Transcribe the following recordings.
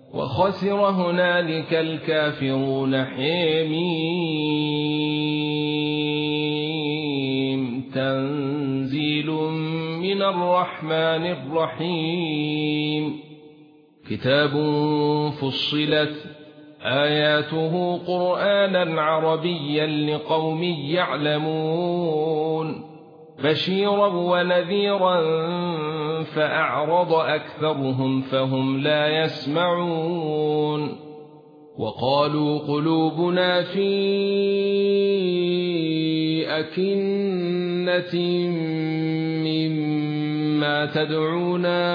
وخسر هنالك الكافرون. حميم تنزيل من الرحمن الرحيم. كتاب فصلت آياته قرآنا عربيا لقوم يعلمون بشيرا ونذيرا فأعرض أكثرهم فهم لا يسمعون. وقالوا قلوبنا في أكنة مما تدعونا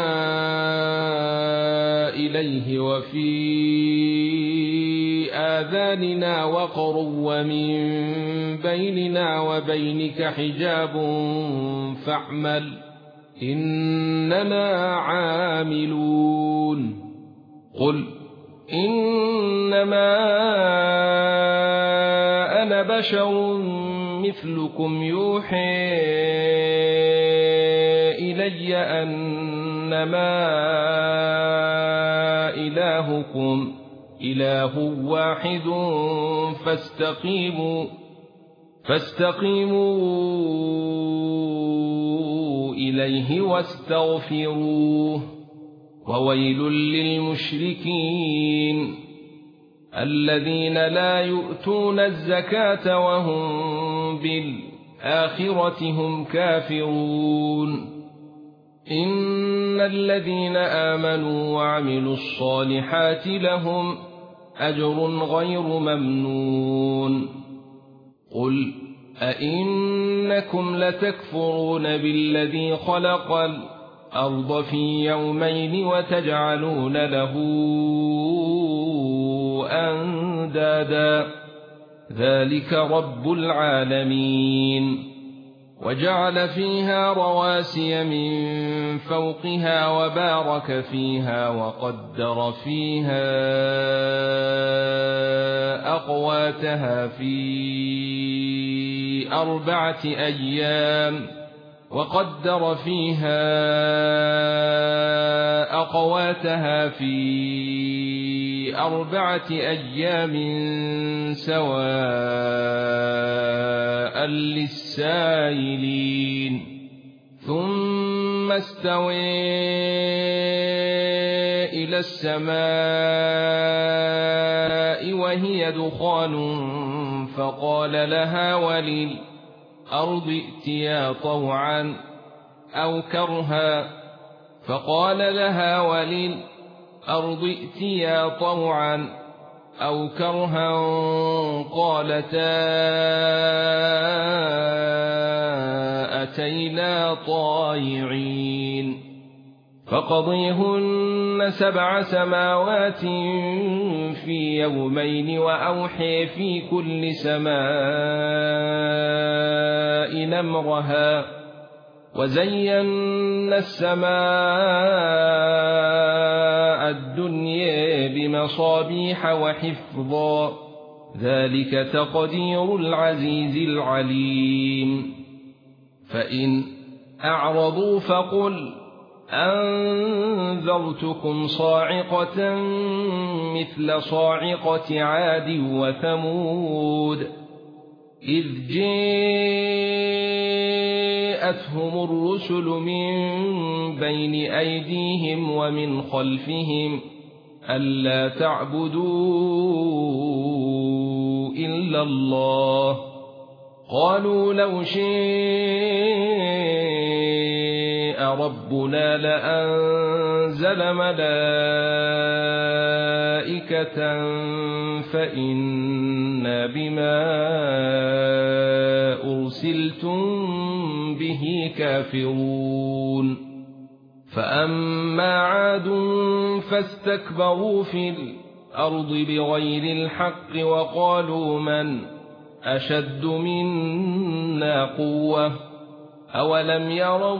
إليه وفي آذاننا وقر ومن بيننا وبينك حجاب فاعمل إننا عاملون. قل إنما أنا بشر مثلكم يوحي إلي أنما إلهكم إله واحد فاستقيموا إليه واستغفروه. وويل للمشركين الذين لا يؤتون الزكاة وهم بالآخرة هم كافرون. إن الذين آمنوا وعملوا الصالحات لهم أجر غير ممنون. قل أئنكم لتكفرون بالذي خلق الأرض في يومين وتجعلون له أندادا ذلك رب العالمين. وجعل فيها رواسي من فوقها وبارك فيها وقدر فيها أقواتها في 4 أيام سواء للسائلين. ثم استوى إلى السماء وهي دخان فقال لها وللأرض ائتيا طوعا أو كرها قالتا أتينا طائعين. فقضيهن 7 سماوات في يومين وأوحي في كل سماء أمرها وزينا السماء الدنيا بمصابيح وحفظا ذلك تقدير العزيز العليم. فإن أعرضوا فقل أنذرتكم صاعقة مثل صاعقة عاد وثمود إذ جاءتهم الرسل من بين أيديهم ومن خلفهم ألا تعبدوا إلا الله قالوا لو شاء ربنا لأنزل ملائكة فإنا بما أرسلتم به كافرون. فأما عاد فاستكبروا في الأرض بغير الحق وقالوا من أشد منا قوة أولم يروا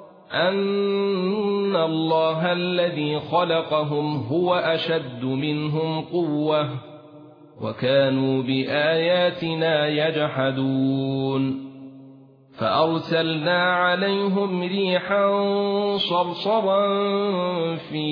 أن الله الذي خلقهم هو أشد منهم قوة وكانوا بآياتنا يجحدون. فأرسلنا عليهم ريحا صرصرا في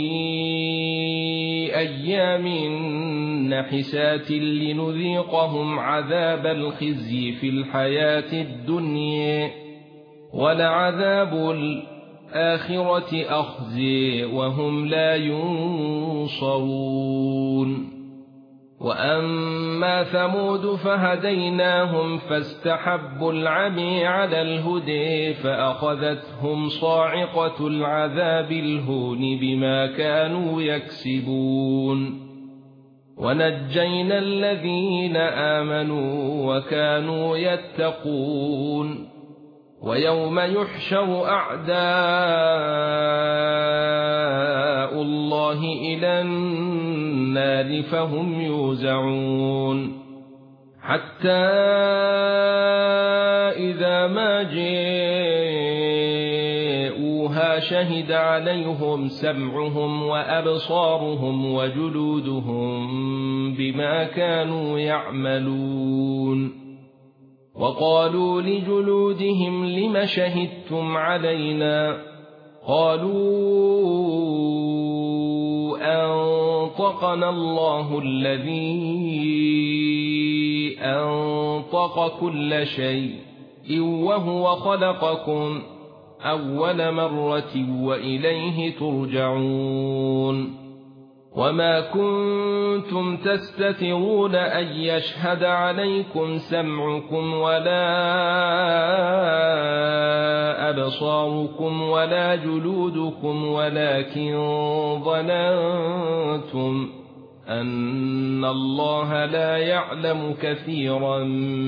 أيام نحسات لنذيقهم عذاب الخزي في الحياة الدنيا ولعذاب الآخرة أخزي وهم لا ينصرون. وأما ثمود فهديناهم فاستحبوا العمي على الهدى فأخذتهم صاعقة العذاب الهون بما كانوا يكسبون. ونجينا الذين آمنوا وكانوا يتقون. ويوم يحشر أعداء الله إلى النار فهم يوزعون حتى إذا ما جاءوها شهد عليهم سمعهم وأبصارهم وجلودهم بما كانوا يعملون. وقالوا لجلودهم لم شهدتم علينا قالوا أنطقنا الله الذي أنطق كل شيء وهو خلقكم أول مرة وإليه ترجعون. وما كنتم تستترون أن يشهد عليكم سمعكم ولا أبصاركم ولا جلودكم ولكن ظننتم أن الله لا يعلم كثيرا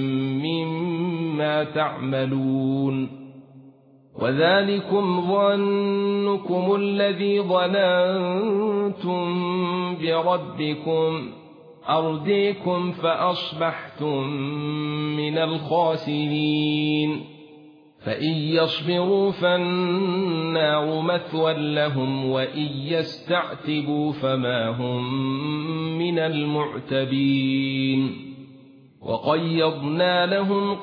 مما تعملون. وذلكم ظنكم الذي ظننتم بربكم أرديكم فأصبحتم من الخاسرين. فإن يصبروا فالنار مثوى لهم وإن يستعتبوا فما هم من المعتبين. وقيضنا لهم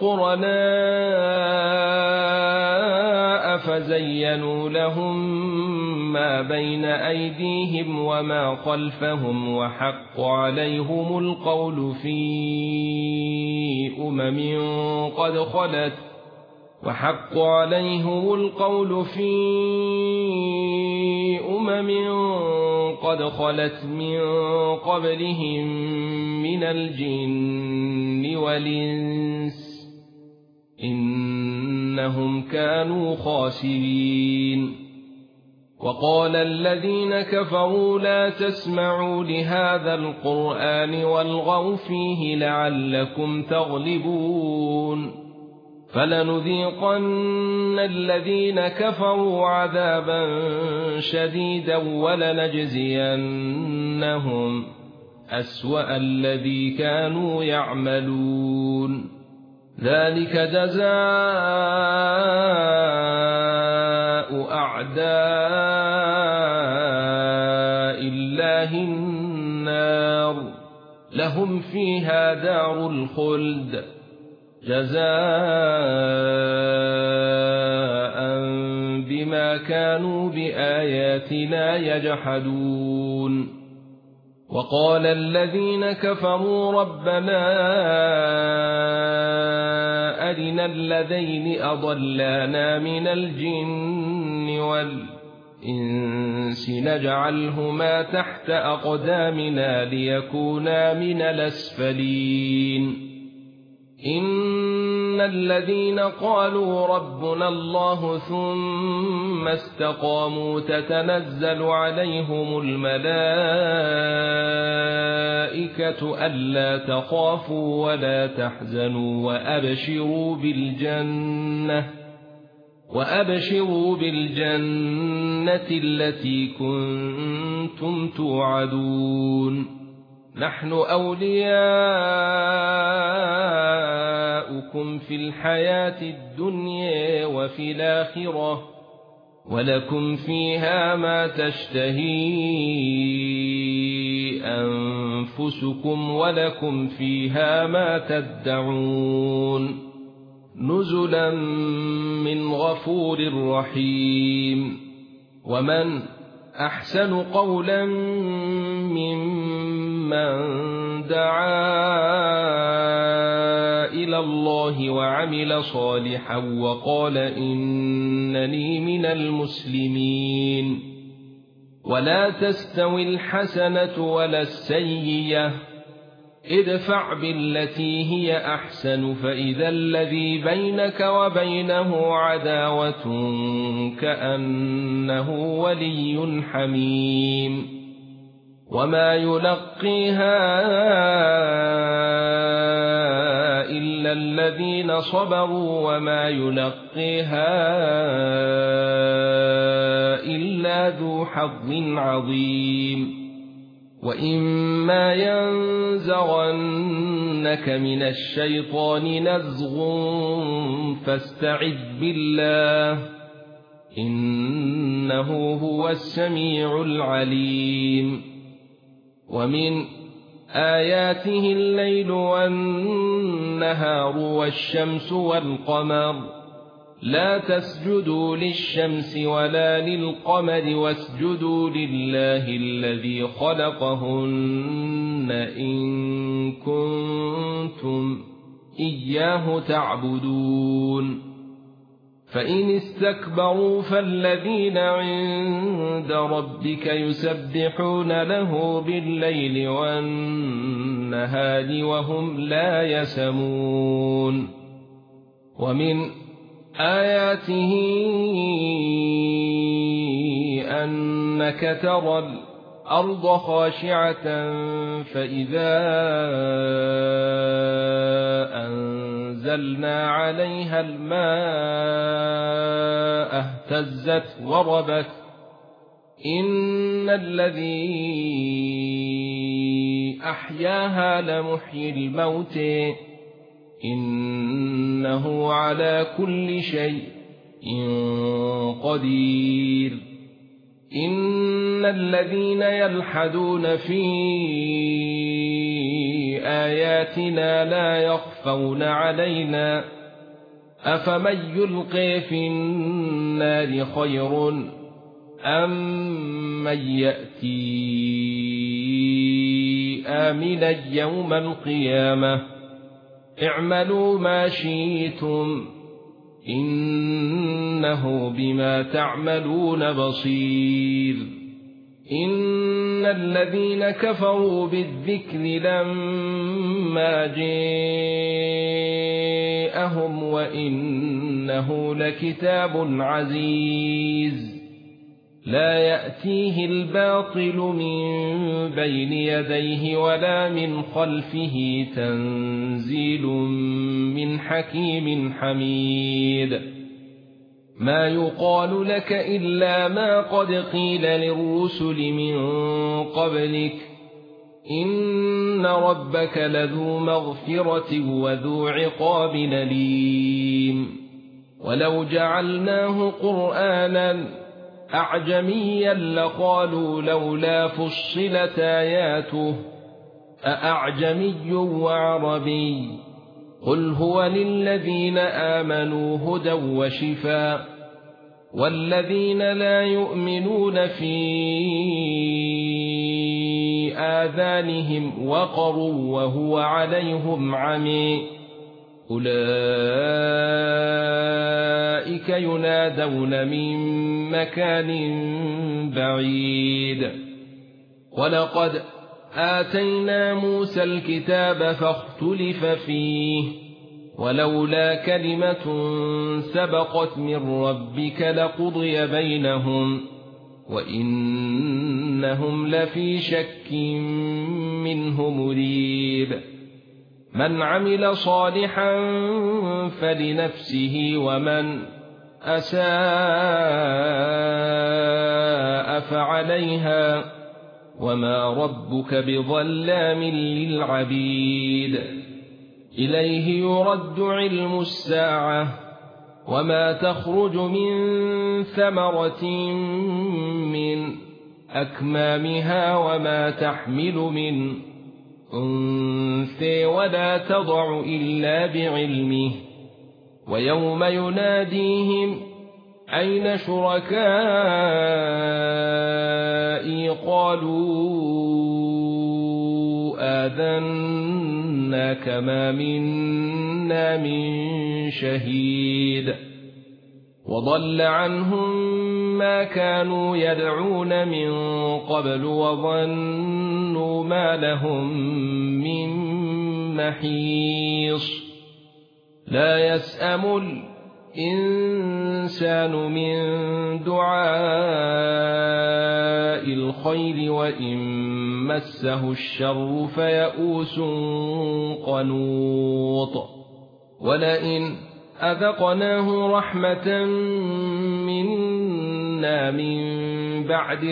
قرناء فزينوا لهم ما بين أيديهم وما خلفهم وحق عليهم القول في قد خلت من قبلهم من الجن والإنس إنهم كانوا خاسرين. وقال الذين كفروا لا تسمعوا لهذا القرآن والغوا فيه لعلكم تغلبون. فلنذيقن الذين كفروا عذابا شديدا ولنجزينهم أسوأ الذي كانوا يعملون. ذلك جزاء أعداء الله النار لهم فيها دار الخلد جزاء بما كانوا بآياتنا يجحدون. وقال الذين كفروا ربنا أرنا الذين أضلانا من الجن والإنس نجعلهما تحت أقدامنا ليكونا من الأسفلين. إن الذين قالوا ربنا الله ثم استقاموا تتنزل عليهم الملائكة ألا تخافوا ولا تحزنوا وأبشروا بالجنة التي كنتم توعدون. نحن أولياؤكم في الحياة الدنيا وفي الآخرة ولكم فيها ما تشتهي أنفسكم ولكم فيها ما تدعون. نزلا من غفور رحيم. ومن أحسن قولا ممن دعا إلى الله وعمل صالحا وقال إنني من المسلمين. ولا تستوي الحسنة ولا السيئة، ادفع بالتي هي أحسن فإذا الذي بينك وبينه عداوة كأنه ولي حميم. وما يلقيها إلا الذين صبروا وما يلقيها إلا ذو حظ عظيم. وإما ينزغنك من الشيطان نزغ فاستعذ بالله إنه هو السميع العليم. ومن آياته الليل والنهار والشمس والقمر، لا تسجدوا للشمس ولا للقمر واسجدوا لله الذي خلقهن إن كنتم إياه تعبدون. فإن استكبروا فالذين عند ربك يسبحون له بالليل والنهار وهم لا يسمون. ومن آياته أنك ترى الأرض خاشعة فإذا أنزلنا عليها الماء اهتزت وربت إن الذي أحياها لمحيي الموت إنه على كل شيء قدير. إن الذين يلحدون في آياتنا لا يخفون علينا أفمن يلقي في النار خير أم من يأتي آمنا يوم القيامة اعملوا ما شئتم إنه بما تعملون بصير. إن الذين كفروا بالذكر لما جاءهم وإنه لكتاب عزيز لا يأتيه الباطل من بين يديه ولا من خلفه تنزيل من حكيم حميد. ما يقال لك إلا ما قد قيل للرسل من قبلك إن ربك لذو مغفرة وذو عقاب أليم. ولو جعلناه قرآنا أعجميا لقالوا لولا فصلت آياته أأعجمي وعربي قل هو للذين آمنوا هدى وشفاء والذين لا يؤمنون في آذانهم وقر وهو عليهم عمي أولئك ينادون من مكان بعيد. ولقد آتينا موسى الكتاب فاختلف فيه ولولا كلمة سبقت من ربك لقضي بينهم وإنهم لفي شك منه مريب. من عمل صالحا فلنفسه ومن أساء فعليها وما ربك بظلام للعبيد. إليه يرد علم الساعة وما تخرج من ثمرة من أكمامها وما تحمل من أنثى ولا تضع إلا بعلمه ويوم يناديهم أين شركائي قالوا آذناك ما منا من شهيد وضل عنهم ما كانوا يدعون من قبل وظنوا ما لهم من محيص لا يسأم الإنسان من دعاء الخير وإن مسه الشر فيئوس قنوط ولئن أذقناه رحمة منا من بعد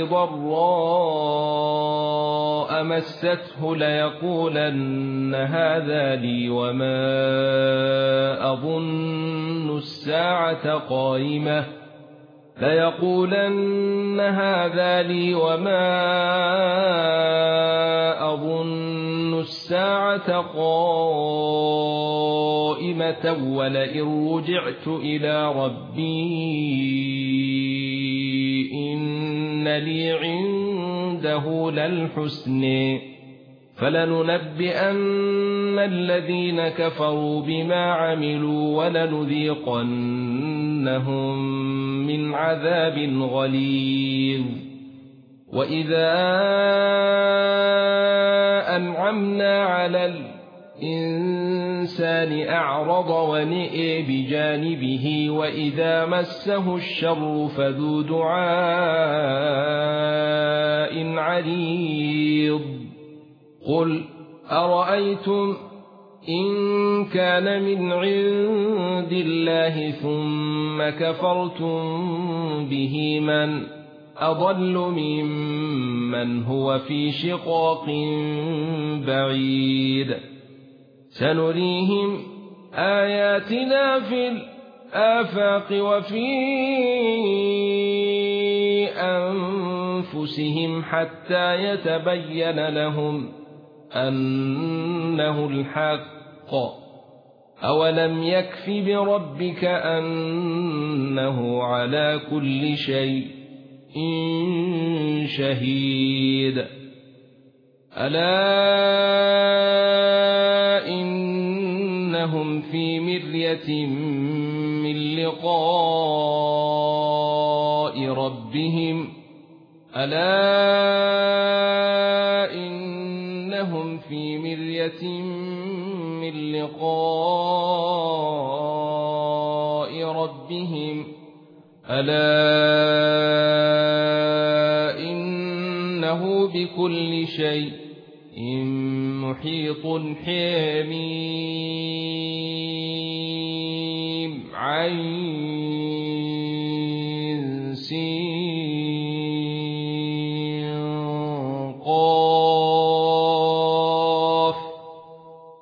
ضراء مسته ليقولن هذا لي وما أظن الساعة قائمة ولئن رجعت إلى ربي إن لي عنده للحسن فلننبئن الذين كفروا بما عملوا ولنذيقنهم من عذاب غليظ وإذا أنعمنا على الإنسان أعرض ونئ بجانبه وإذا مسه الشر فذو دعاء عريض قل أرأيتم إن كان من عند الله ثم كفرتم به من أضل ممن هو في شقاق بعيد سنريهم آياتنا في الآفاق وفي أنفسهم حتى يتبين لهم أنه الحق أولم يكف بربك أنه على كل شيء شهيد ألا إنهم في مرية من لقاء ربهم في مرية من لقاء ربهم إنه بكل شيء محيط حميم عين